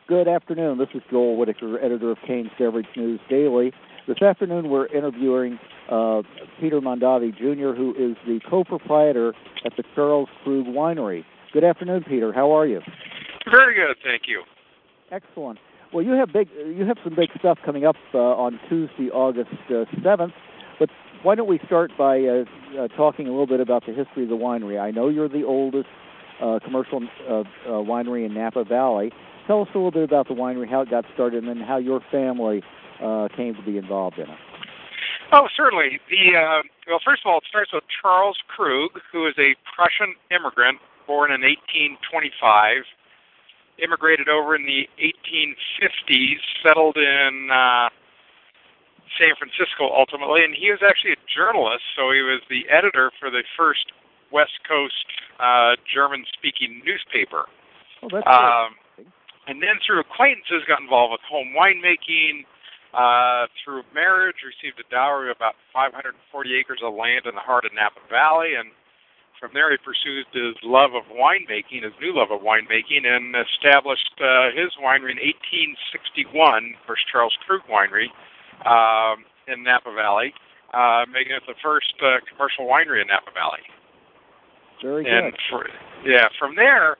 Good afternoon. This is Joel Whitaker, editor of Kane's Beverage News Daily. This afternoon we're interviewing Peter Mondavi, Jr., who is the co-proprietor at the Charles Krug Winery. Good afternoon, Peter. How are you? Very good, thank you. Excellent. Well, you have some big stuff coming up on Tuesday, August 7th, but why don't we start by talking a little bit about the history of the winery. I know you're the oldest commercial winery in Napa Valley. Tell us a little bit about the winery, how it got started, and then how your family came to be involved in it. Oh, certainly. Well, first of all, it starts with Charles Krug, who is a Prussian immigrant born in 1825, immigrated over in the 1850s, settled in San Francisco ultimately, and he was actually a journalist, so he was the editor for the first West Coast German-speaking newspaper. Oh, that's great. And then through acquaintances got involved with home winemaking. Through marriage, received a dowry of about 540 acres of land in the heart of Napa Valley, and from there he pursued his love of winemaking, his new love of winemaking, and established his winery in 1861, first Charles Krug Winery, in Napa Valley, making it the first commercial winery in Napa Valley. Very good. And from there,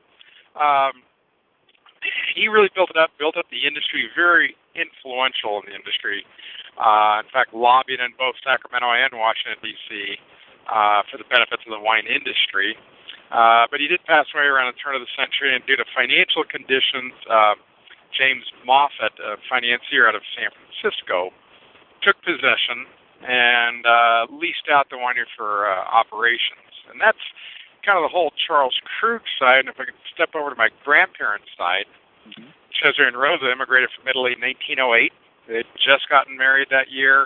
he really built up the industry, very influential in the industry. In fact, lobbied in both Sacramento and Washington, D.C. For the benefits of the wine industry. But he did pass away around the turn of the century, and due to financial conditions, James Moffett, a financier out of San Francisco, took possession and leased out the winery for operations. And that's kind of the whole Charles Krug side. And if I could step over to my grandparents' side, Cesare and Rosa immigrated from Italy in 1908. They'd just gotten married that year.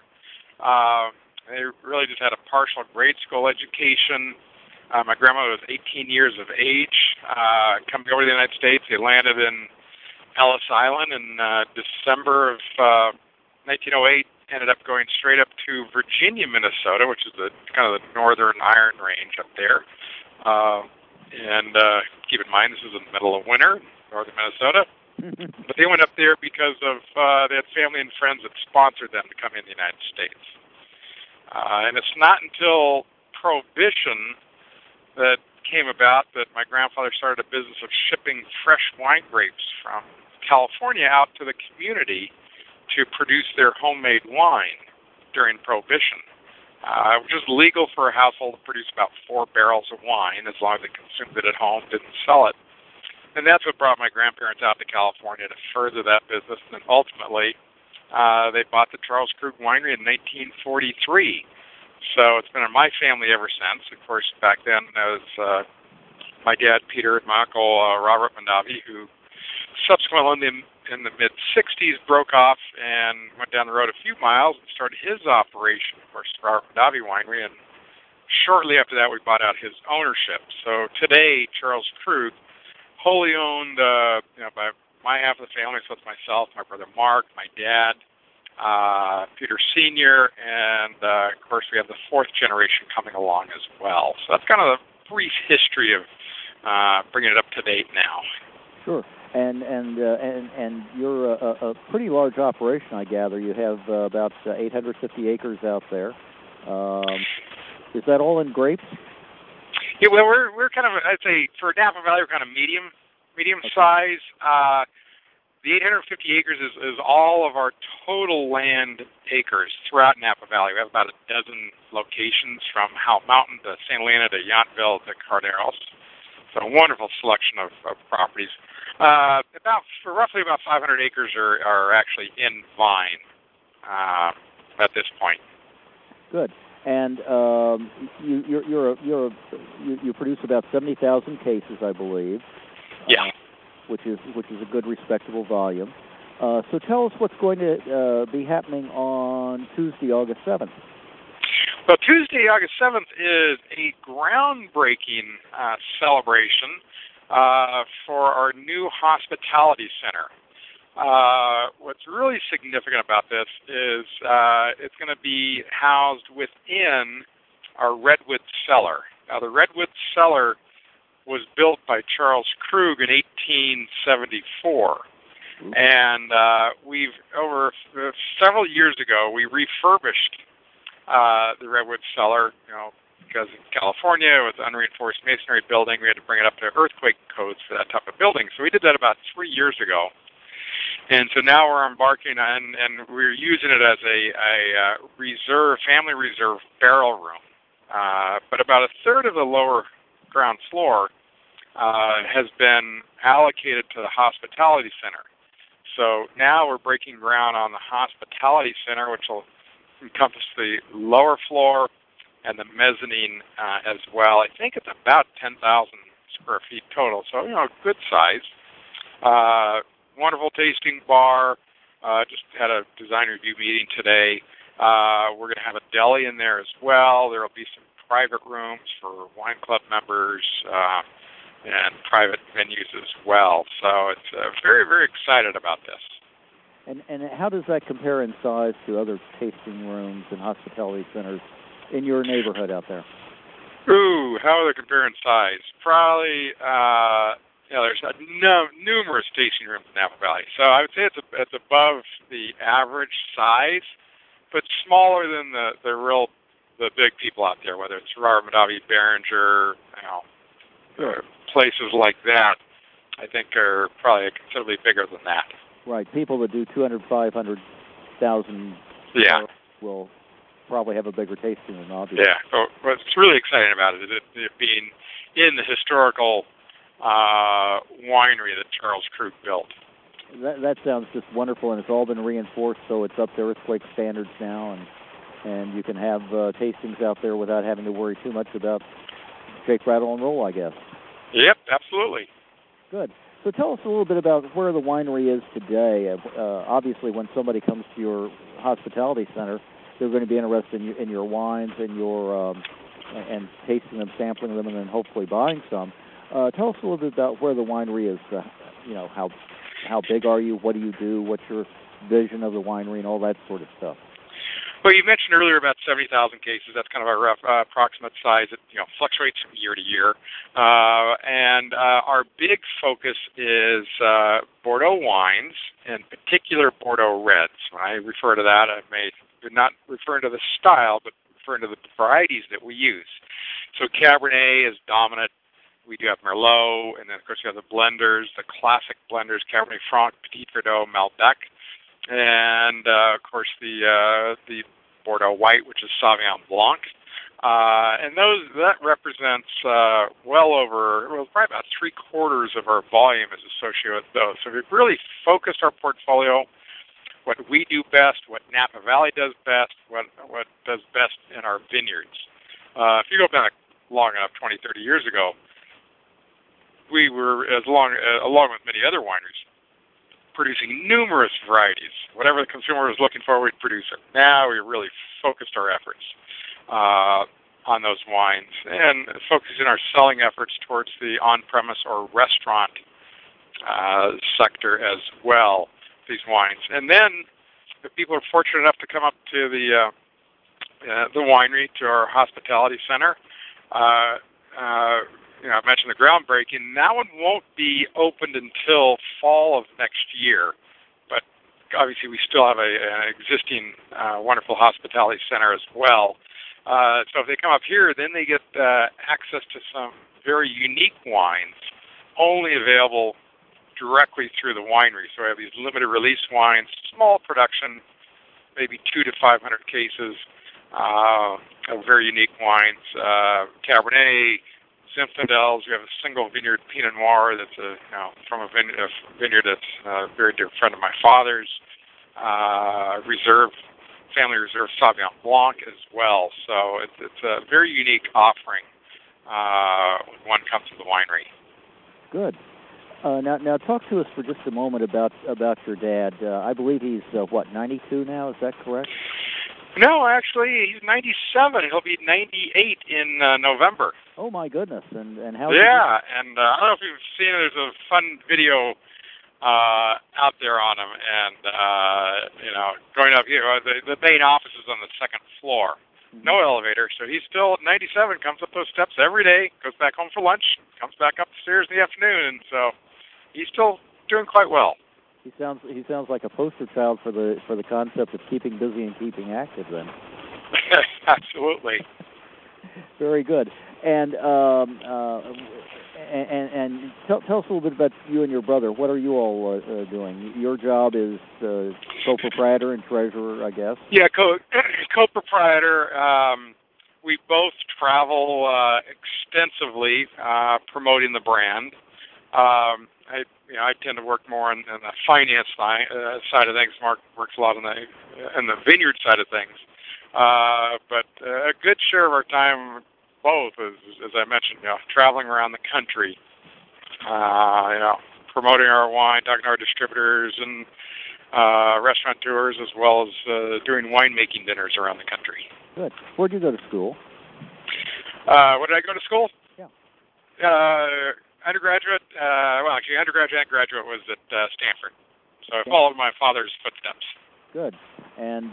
They really just had a partial grade school education. My grandmother was 18 years of age. Coming over to the United States, they landed in Ellis Island in December of 1908. Ended up going straight up to Virginia, Minnesota, which is the kind of the northern Iron Range up there. And keep in mind, this is in the middle of winter, northern Minnesota. But they went up there because of they had family and friends that sponsored them to come in the United States. And it's not until Prohibition that came about that my grandfather started a business of shipping fresh wine grapes from California out to the community to produce their homemade wine during Prohibition. Which was legal for a household to produce about 4 barrels of wine as long as they consumed it at home, didn't sell it. And that's what brought my grandparents out to California to further that business. And ultimately, they bought the Charles Krug Winery in 1943. So it's been in my family ever since. Of course, back then, it was my dad, Peter, and my uncle, Robert Mondavi, who subsequently in the mid-'60s broke off and went down the road a few miles and started his operation, of course, Robert Mondavi Winery, and shortly after that we bought out his ownership. So today, Charles Krug, wholly owned by my half of the family, so it's myself, my brother Mark, my dad, Peter Sr., and of course we have the 4th generation coming along as well. So that's kind of a brief history of bringing it up to date now. Sure. And you're a pretty large operation, I gather. You have about 850 acres out there. Is that all in grapes? Yeah, well, we're kind of, I'd say, for Napa Valley, we're kind of medium size. The 850 acres is all of our total land acres throughout Napa Valley. We have about a dozen locations from Howell Mountain to Santa Elena to Yountville to Carneros. So a wonderful selection of properties. Roughly about 500 acres are actually in vine at this point. Good. And you produce about 70,000 cases, I believe. Yeah. Which is a good, respectable volume. So tell us what's going to be happening on Tuesday, August 7th. Well, Tuesday, August 7th is a groundbreaking celebration for our new hospitality center. What's really significant about this is it's going to be housed within our Redwood Cellar. Now, the Redwood Cellar was built by Charles Krug in 1874. And we've, over several years ago, we refurbished the Redwood cellar, because in California, with unreinforced masonry building, we had to bring it up to earthquake codes for that type of building. So we did that about 3 years ago. And so now we're embarking on, and we're using it as a family reserve barrel room. But about a third of the lower ground floor has been allocated to the hospitality center. So now we're breaking ground on the hospitality center, which will encompass the lower floor and the mezzanine as well. I think it's about 10,000 square feet total, so good size. Wonderful tasting bar. Just had a design review meeting today. We're going to have a deli in there as well. There will be some private rooms for wine club members and private venues as well. So it's very, very excited about this. And how does that compare in size to other tasting rooms and hospitality centers in your neighborhood out there? Ooh, how do they compare in size? Probably, there's numerous tasting rooms in Napa Valley. So I would say it's above the average size, but smaller than the big people out there, whether it's Robert Mondavi, Behringer, places like that. I think are probably considerably bigger than that. Right, people that do 200, 500,000 will probably have a bigger tasting room, obviously. Yeah, so what's really exciting about it being in the historical winery that Charles Krug built. That sounds just wonderful, and it's all been reinforced, so it's up to earthquake standards now, and you can have tastings out there without having to worry too much about shake, rattle, and roll, I guess. Yep, absolutely. Good. So tell us a little bit about where the winery is today. Obviously, when somebody comes to your hospitality center, they're going to be interested in your wines and your and tasting them, sampling them, and then hopefully buying some. Tell us a little bit about where the winery is. How big are you? What do you do? What's your vision of the winery and all that sort of stuff? Well, you mentioned earlier about 70,000 cases. That's kind of our rough approximate size. It fluctuates from year to year. And our big focus is Bordeaux wines, in particular Bordeaux reds. When I refer to that, I may not refer to the style, but referring to the varieties that we use. So Cabernet is dominant. We do have Merlot, and then, of course, we have the blenders, the classic blenders, Cabernet Franc, Petit Verdot, Malbec. And, of course, the Bordeaux White, which is Sauvignon Blanc. And that represents probably about 3/4 of our volume is associated with those. So we've really focused our portfolio, what we do best, what Napa Valley does best, what does best in our vineyards. If you go back long enough, 20, 30 years ago, we were, along with many other wineries, producing numerous varieties. Whatever the consumer was looking for, we'd produce it. Now we really focused our efforts on those wines and focusing our selling efforts towards the on-premise or restaurant sector as well, these wines. And then if people are fortunate enough to come up to the winery, to our hospitality center, I mentioned the groundbreaking. That one won't be opened until fall of next year, but obviously we still have an existing wonderful hospitality center as well. So if they come up here, then they get access to some very unique wines, only available directly through the winery. So we have these limited release wines, small production, maybe 200 to 500 cases of very unique wines, Cabernet, Zinfandels. We have a single vineyard Pinot Noir that's from a vineyard that's a very dear friend of my father's. Family Reserve Sauvignon Blanc as well. So it's a very unique offering when one comes to the winery. Good. Now talk to us for just a moment about your dad. I believe he's 92 now. Is that correct? No, actually, he's 97. He'll be 98 in November. Oh my goodness! And how? Yeah, and I don't know if you've seen it. There's a fun video out there on him, and going up here. The main office is on the second floor. Mm-hmm. No elevator, so he's still 97. Comes up those steps every day. Goes back home for lunch. Comes back up the stairs in the afternoon, and so he's still doing quite well. He sounds like a poster child for the concept of keeping busy and keeping active. Then. Absolutely. Very good. And tell us a little bit about you and your brother. What are you all doing? Your job is co-proprietor and treasurer, I guess. Yeah, co-proprietor. We both travel extensively promoting the brand. I tend to work more on the finance side of things. Mark works a lot on the vineyard side of things. But a good share of our time, both, is, as I mentioned, traveling around the country, promoting our wine, talking to our distributors and restaurateurs, as well as doing winemaking dinners around the country. Good. Where'd you go to school? Where did I go to school? Yeah. Undergraduate, undergraduate and graduate was at Stanford. So I followed my father's footsteps. Good. And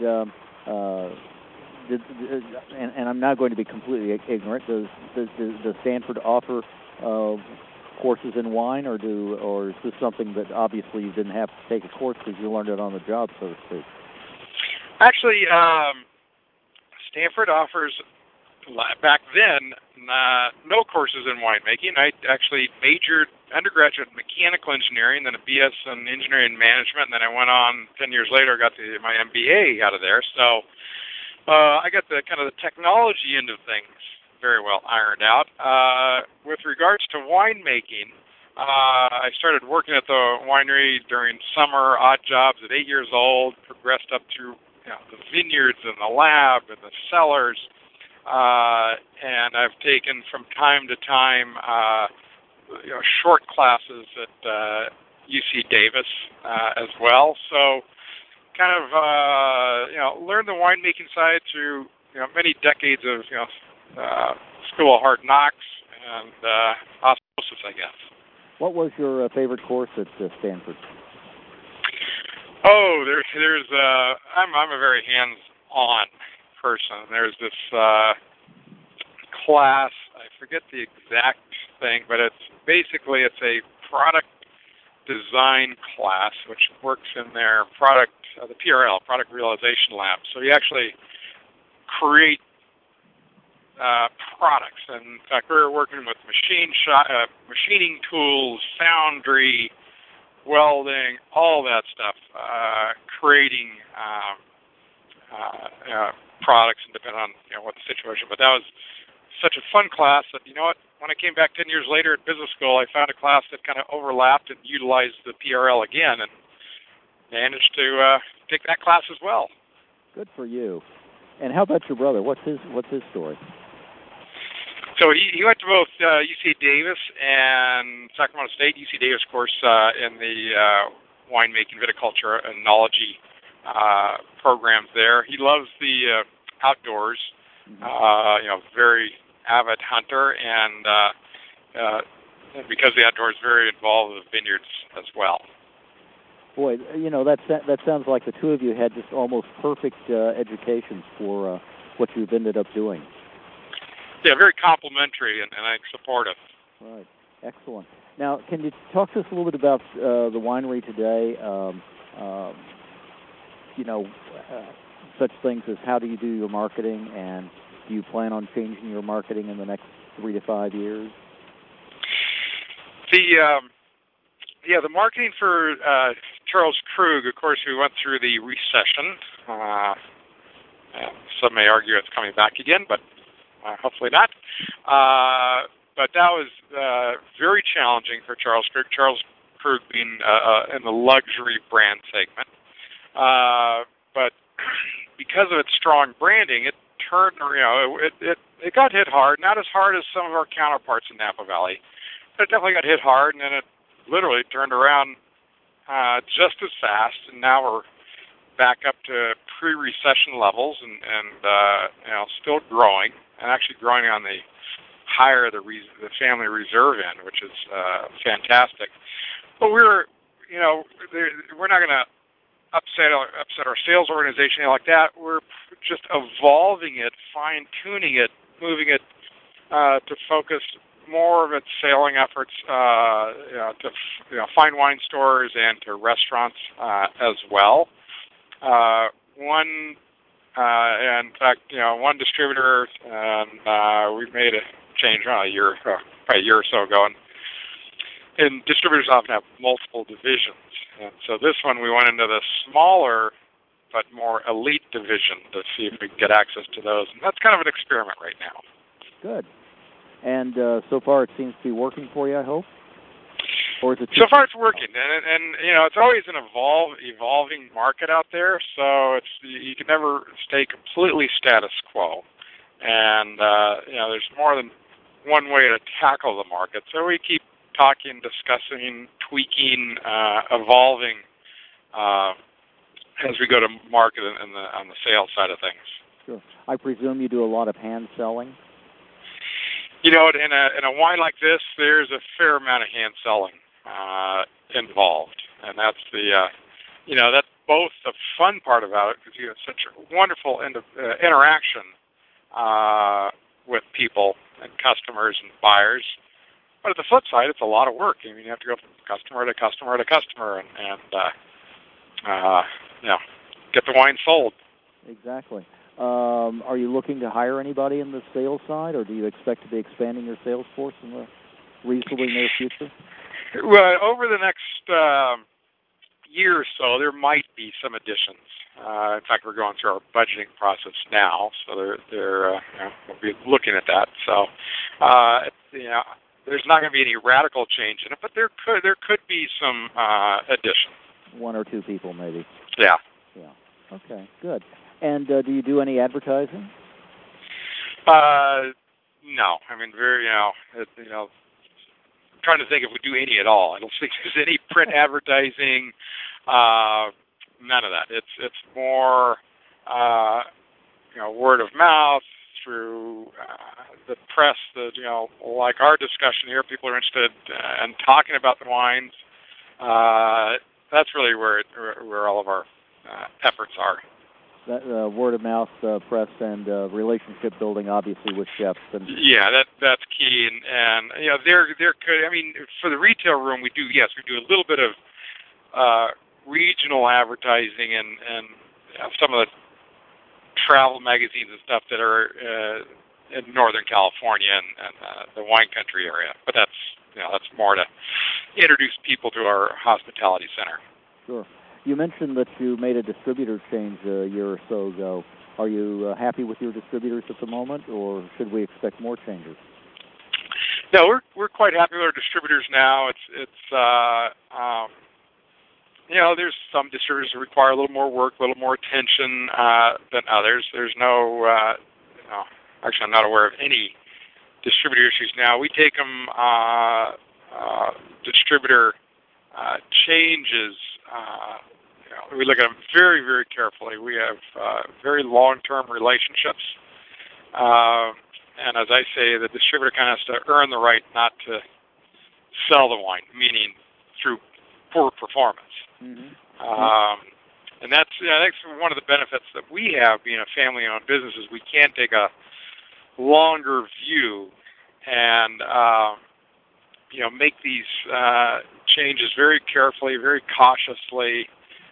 and I'm not going to be completely ignorant. Does Stanford offer courses in wine, or is this something that obviously you didn't have to take a course because you learned it on the job, so to speak? Actually, Stanford offers, back then, no courses in winemaking. I actually majored undergraduate in mechanical engineering, then a BS in engineering management, and then I went on 10 years later, got my MBA out of there. So I got the kind of the technology end of things very well ironed out. With regards to winemaking, I started working at the winery during summer, odd jobs at 8 years old, progressed up through the vineyards and the lab and the cellars. And I've taken from time to time, short classes at UC Davis as well. So, kind of, learned the winemaking side through many decades of School of Hard Knocks and osmosis, I guess. What was your favorite course at Stanford? Oh, there's I'm a very hands-on person. There's this class, I forget the exact thing, but it's a product design class, which works in their the PRL, Product Realization Lab. So you actually create products. And in fact, we're working with machining tools, foundry, welding, all that stuff, creating products, and depending on what the situation. But that was such a fun class that when I came back 10 years later at business school, I found a class that kind of overlapped and utilized the PRL again, and managed to take that class as well. Good for you. And how about your brother? What's his story? So he went to both UC Davis and Sacramento State. UC Davis, of course, in the winemaking, viticulture, and enology programs there. He loves the outdoors. Very avid hunter, and because the outdoors, very involved with vineyards as well. Boy, that sounds like the two of you had just almost perfect educations for what you've ended up doing. Yeah, very complimentary and I support it. Right, excellent. Now, can you talk to us a little bit about the winery today? Such things as how do you do your marketing, and do you plan on changing your marketing in the next 3 to 5 years? The marketing for Charles Krug, of course, we went through the recession. Some may argue it's coming back again, but hopefully not. But that was very challenging for Charles Krug. Charles Krug being in the luxury brand segment. But because of its strong branding, it turned, it got hit hard. Not as hard as some of our counterparts in Napa Valley, but it definitely got hit hard, and then it literally turned around just as fast. And now we're back up to pre-recession levels, and still growing, and actually growing on the higher the family reserve end, which is fantastic. But we're not going to upset our sales organization like that. We're just evolving it, fine-tuning it, moving it to focus more of its sailing efforts to fine wine stores and to restaurants as well. In fact, one distributor, and we made a change probably a year or so ago, and distributors often have multiple divisions. And so this one, we went into the smaller but more elite division to see if we could get access to those. And that's kind of an experiment right now. Good. And so far it seems to be working for you, I hope? Or is it so far it's working. And it's always an evolving market out there, so you can never stay completely status quo. And, there's more than one way to tackle the market. So we keep talking, discussing, tweaking, evolving as we go to market on the sales side of things. Sure. I presume you do a lot of hand selling? In a wine like this, there's a fair amount of hand selling involved, and that's that's both the fun part about it, because you have such a wonderful interaction with people and customers and buyers. But at the flip side, it's a lot of work. I mean, you have to go from customer to customer to customer and get the wine sold. Exactly. Are you looking to hire anybody in the sales side, or do you expect to be expanding your sales force in the reasonably near future? Well, over the next year or so, there might be some additions. In fact, we're going through our budgeting process now, so we'll be looking at that. So, there's not going to be any radical change in it, but there could be some addition. One or two people, maybe. Yeah. Yeah. Okay. Good. And do you do any advertising? No. I mean, trying to think if we do any at all. I don't think there's any print advertising. None of that. It's more word of mouth through the press. Like our discussion here, people are interested in talking about the wines. That's really where all of our efforts are. That word of mouth, press, and relationship building, obviously, with chefs. And yeah, that's key. And there could, I mean, for the retail room, we do a little bit of regional advertising and some of the travel magazines and stuff that are in Northern California and the wine country area. But that's more to introduce people to our hospitality center. Sure. You mentioned that you made a distributor change a year or so ago. Are you happy with your distributors at the moment, or should we expect more changes? No, we're quite happy with our distributors now. There's some distributors that require a little more work, a little more attention than others. There's actually I'm not aware of any distributor issues now. We take them distributor changes. We look at them very, very carefully. We have very long-term relationships. And as I say, the distributor kind of has to earn the right not to sell the wine, meaning through poor performance. Mm-hmm. And that's one of the benefits that we have being a family-owned business is we can take a longer view and make these changes very carefully, very cautiously,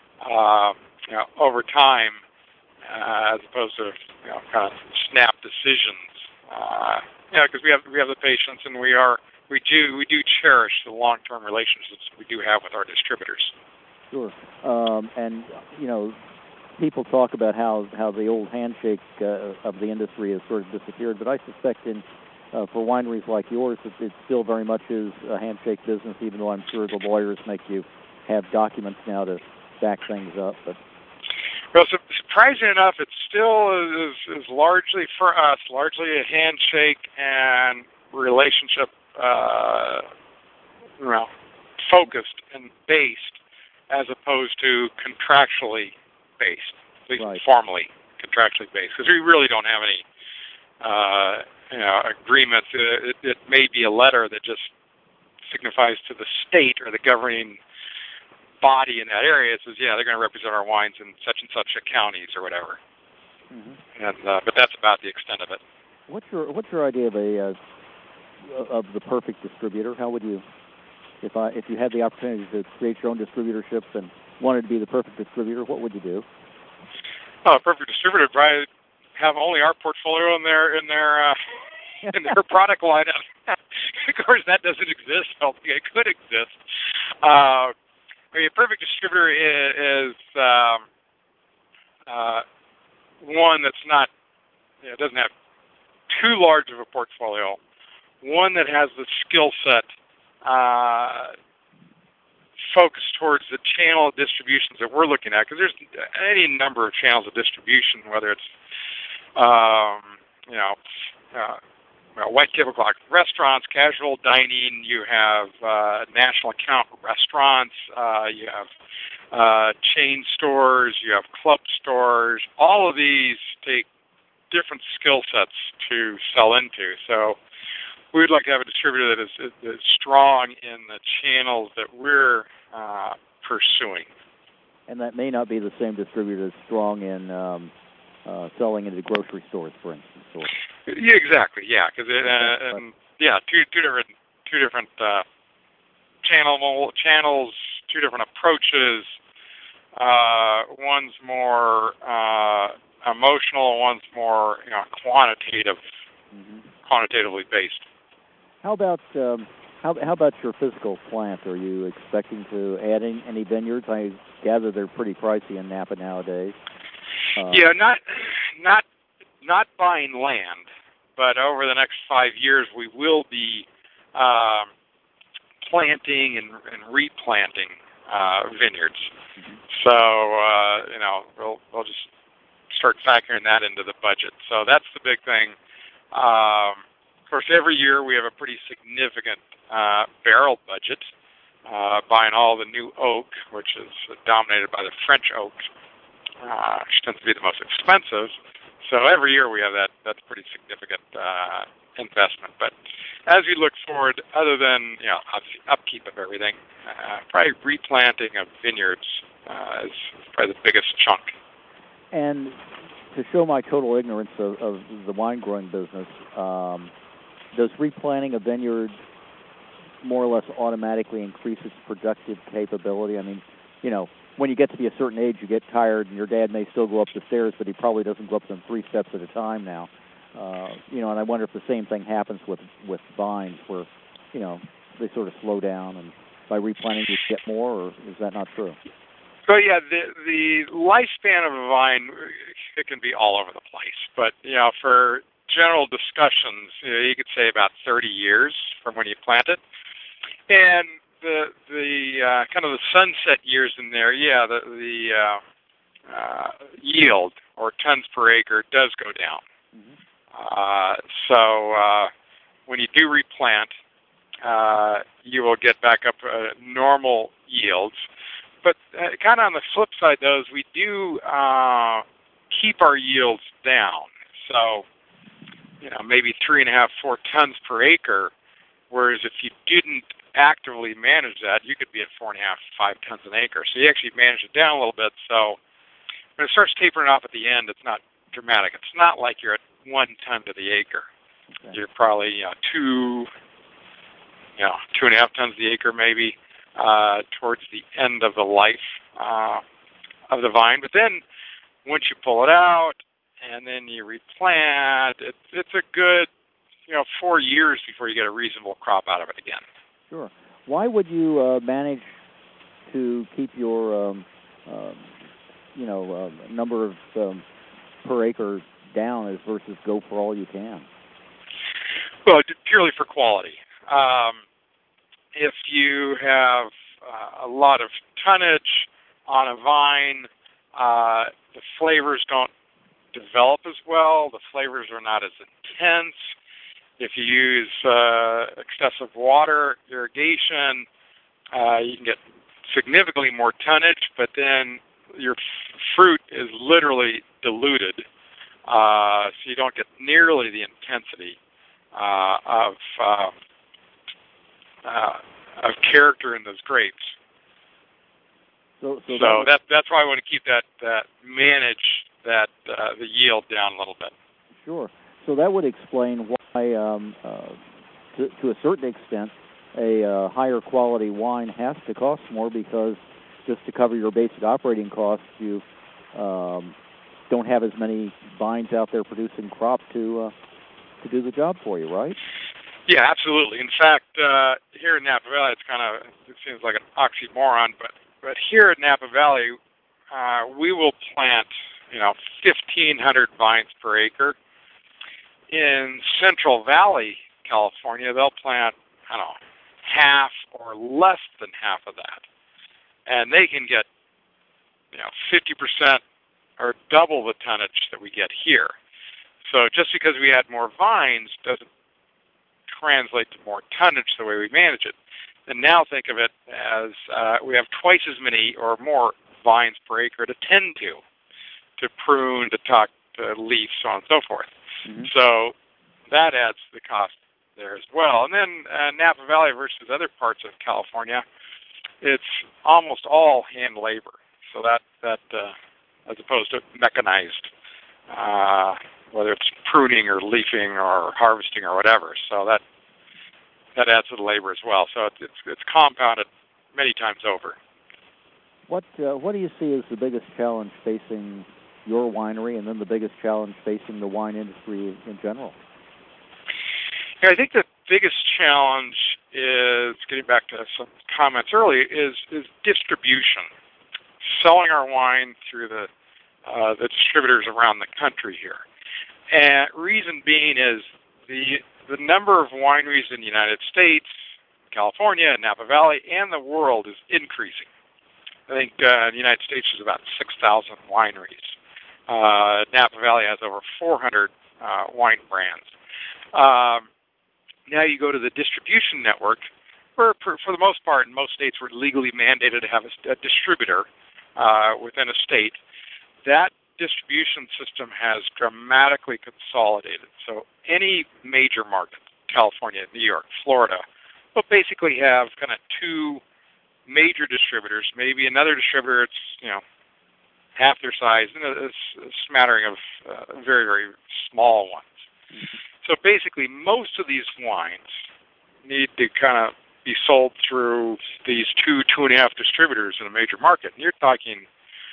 over time, as opposed to kind of snap decisions. Because we have the patience, and we do cherish the long-term relationships we do have with our distributors. Sure. And people talk about how the old handshake of the industry has sort of disappeared, but I suspect for wineries like yours, it still very much is a handshake business, even though I'm sure the lawyers make you have documents now to back things up. But well, surprisingly enough, it still is largely for us, largely a handshake and relationship, focused and based, as opposed to contractually based, at least right. Formally contractually based, because we really don't have any agreements. It may be a letter that just signifies to the state or the governing body in that area. It says, they're going to represent our wines in such and such counties or whatever. Mm-hmm. And but that's about the extent of it. What's your idea of a of the perfect distributor? How would you, if you had the opportunity to create your own distributorships and wanted to be the perfect distributor, what would you do? Oh, a perfect distributor would probably have only our portfolio in their in their product lineup. Of course, that doesn't exist. I don't think it could exist. I mean, a perfect distributor is one that's not, doesn't have too large of a portfolio, one that has the skill set focused towards the channel of distributions that we're looking at, because there's any number of channels of distribution, whether it's white tablecloth restaurants, casual dining, you have national account restaurants, you have chain stores, you have club stores. All of these take different skill sets to sell into. So we would like to have a distributor that is strong in the channels that we're pursuing. And that may not be the same distributor that's strong in selling into grocery stores, for instance. Or... Yeah, exactly. Yeah, because two different channels, two different approaches. One's more emotional, one's more quantitatively based. How about how about your physical plant? Are you expecting to add any vineyards? I gather they're pretty pricey in Napa nowadays. Not buying land, but over the next 5 years we will be planting and replanting vineyards. So we'll just start factoring that into the budget. So that's the big thing. Of course, every year we have a pretty significant barrel budget, buying all the new oak, which is dominated by the French oak, which tends to be the most expensive. So every year we have that's pretty significant investment. But as we look forward, other than obviously upkeep of everything, probably replanting of vineyards is probably the biggest chunk. And to show my total ignorance of the wine growing business, does replanting a vineyard more or less automatically increase its productive capability? I mean, when you get to be a certain age, you get tired, and your dad may still go up the stairs, but he probably doesn't go up them 3 steps at a time now. And I wonder if the same thing happens with vines, where they sort of slow down, and by replanting you get more, or is that not true? So yeah, the lifespan of a vine, it can be all over the place, but for general discussions, you could say about 30 years from when you plant it, and the kind of the sunset years in there, the yield or tons per acre does go down. Mm-hmm. So when you do replant, you will get back up normal yields. But kind of on the flip side, though, is we do keep our yields down. So maybe 3.5, 4 tons per acre. Whereas if you didn't actively manage that, you could be at 4.5, 5 tons an acre. So you actually manage it down a little bit. So when it starts tapering off at the end, it's not dramatic. It's not like you're at 1 ton to the acre. Okay. You're probably 2.5 tons the acre maybe towards the end of the life of the vine. But then once you pull it out and then you replant, it's a good 4 years before you get a reasonable crop out of it again. Sure. Why would you manage to keep your number of per acre down versus go for all you can? Well, purely for quality. If you have a lot of tonnage on a vine, the flavors don't develop as well. The flavors are not as intense. If you use excessive water irrigation, you can get significantly more tonnage, but then your fruit is literally diluted, so you don't get nearly the intensity of character in those grapes. So that's why I want to keep manage the yield down a little bit. Sure. So that would explain why to a certain extent, a higher quality wine has to cost more because just to cover your basic operating costs, you don't have as many vines out there producing crop to do the job for you, right? Yeah, absolutely. In fact, here in Napa Valley, it seems like an oxymoron, but here at Napa Valley, we will plant 1,500 vines per acre. In Central Valley, California, they'll plant, I don't know, half or less than half of that. And they can get, 50% or double the tonnage that we get here. So just because we add more vines doesn't translate to more tonnage the way we manage it. And now think of it as we have twice as many or more vines per acre to tend to prune, to tuck, to leaf, so on and so forth. Mm-hmm. So that adds to the cost there as well. And then Napa Valley versus other parts of California, it's almost all hand labor. So that as opposed to mechanized, whether it's pruning or leafing or harvesting or whatever. So that adds to the labor as well. So it's compounded many times over. What do you see as the biggest challenge facing your winery, and then the biggest challenge facing the wine industry in general? Yeah, I think the biggest challenge is, getting back to some comments earlier, is distribution. Selling our wine through the distributors around the country here. And reason being is the number of wineries in the United States, California, Napa Valley, and the world is increasing. I think the United States is about 6,000 wineries. Napa Valley has over 400 wine brands. Now you go to the distribution network, where for the most part, in most states, we're legally mandated to have a distributor within a state. That distribution system has dramatically consolidated. So any major market, California, New York, Florida, will basically have kind of two major distributors, maybe another distributor, it's, half their size, and a smattering of very, very small ones. Mm-hmm. So basically, most of these wines need to kind of be sold through these 2.5 distributors in a major market. And you're talking,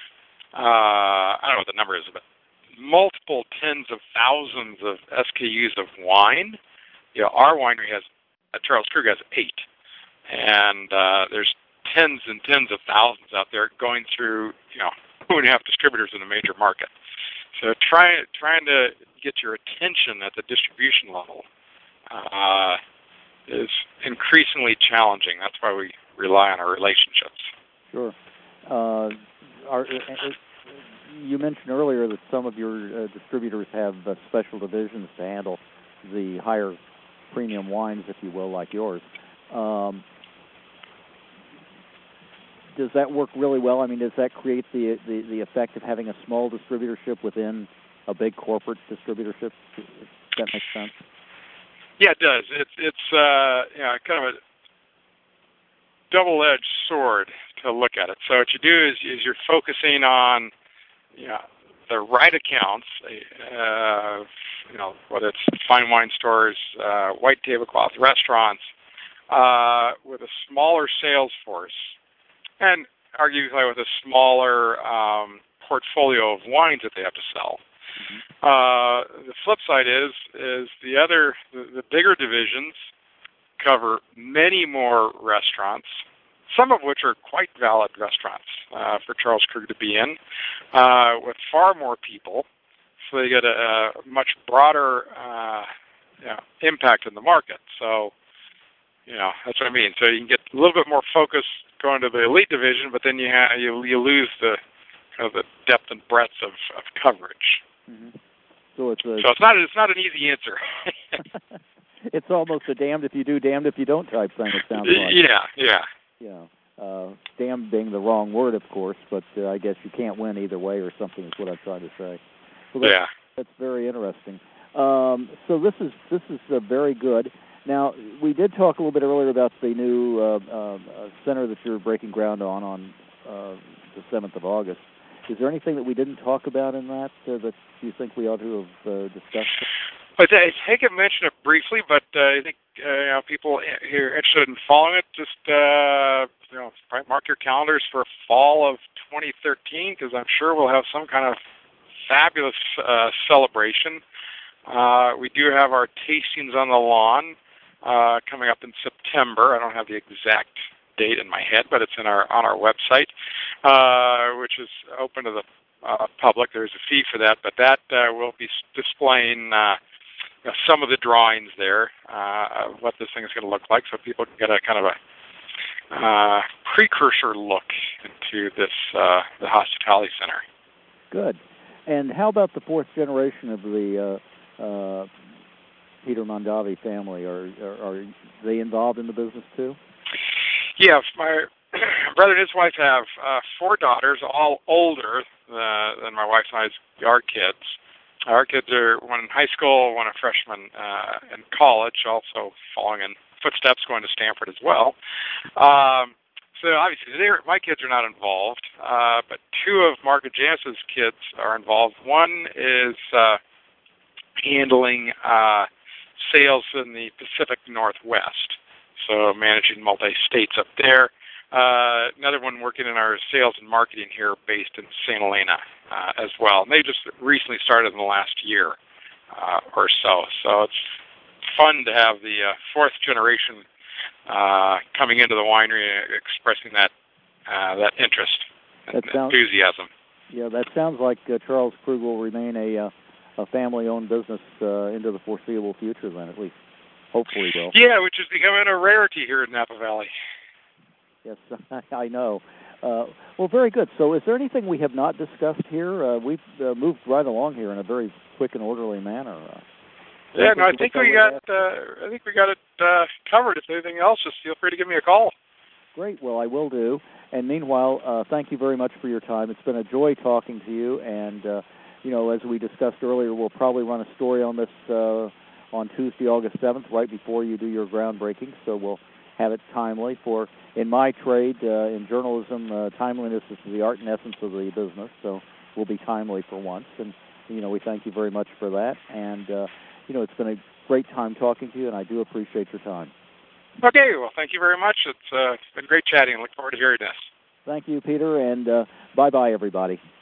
I don't know what the number is, but multiple tens of thousands of SKUs of wine. Our winery Charles Krug has 8. And there's tens and tens of thousands out there going through, 2.5 distributors in a major market. So trying to get your attention at the distribution level is increasingly challenging. That's why we rely on our relationships. Sure. You mentioned earlier that some of your distributors have special divisions to handle the higher premium wines, if you will, like yours. Does that work really well? I mean, does that create the effect of having a small distributorship within a big corporate distributorship? Does that make sense? Yeah, it does. It's kind of a double-edged sword to look at it. So what you do is you're focusing on the right accounts, whether it's fine wine stores, white tablecloth restaurants, with a smaller sales force, and arguably with a smaller portfolio of wines that they have to sell. Mm-hmm. The flip side is the bigger divisions cover many more restaurants, some of which are quite valid restaurants for Charles Krug to be in, with far more people, so they get a much broader impact in the market. So, that's what I mean. So you can get a little bit more focus going to the elite division, but then you lose the depth and breadth of coverage. Mm-hmm. So it's not an easy answer. It's almost a damned if you do, damned if you don't type thing, it sounds like. Yeah. Damned being the wrong word, of course, but I guess you can't win either way or something is what I'm trying to say. Well, that's very interesting. So this is very good. Now, we did talk a little bit earlier about the new center that you're breaking ground on the 7th of August. Is there anything that we didn't talk about in that that you think we ought to have discussed? But I think I mentioned it briefly, but I think people here interested in following it, just probably mark your calendars for fall of 2013, because I'm sure we'll have some kind of fabulous celebration. We do have our tastings on the lawn coming up in September. I don't have the exact date in my head, but it's on our website, which is open to the public. There's a fee for that, but that will be displaying some of the drawings there of what this thing is going to look like, so people can get a kind of a precursor look into this the hospitality center. Good. And how about the fourth generation of the Peter Mondavi family? Are they involved in the business too? Yes, my brother and his wife have 4 daughters, all older than my wife and our kids. Our kids are one in high school, one a freshman in college, also following in footsteps, going to Stanford as well. So obviously, my kids are not involved, but 2 of Mark and Janice's kids are involved. One is handling sales in the Pacific Northwest, so managing multi-states up there. Another one working in our sales and marketing here, based in St. Helena as well. And they just recently started in the last year or so. So it's fun to have the 4th generation coming into the winery, expressing that interest and enthusiasm. Yeah, that sounds like Charles Krug will remain a family-owned business into the foreseeable future, then, at least. Hopefully will. Yeah, which is becoming a rarity here in Napa Valley. Yes, I know. Well, very good. So is there anything we have not discussed here? We've moved right along here in a very quick and orderly manner. Yeah, no, I think we got it covered. If anything else, just feel free to give me a call. Great. Well, I will do. And meanwhile, thank you very much for your time. It's been a joy talking to you. And, as we discussed earlier, we'll probably run a story on this on Tuesday, August 7th, right before you do your groundbreaking. So we'll have it timely. For in my trade, in journalism, timeliness is the art and essence of the business. So we'll be timely for once. And, we thank you very much for that. And, it's been a great time talking to you, and I do appreciate your time. Okay, well, thank you very much. It's been great chatting. I look forward to hearing this. Thank you, Peter, and bye-bye, everybody.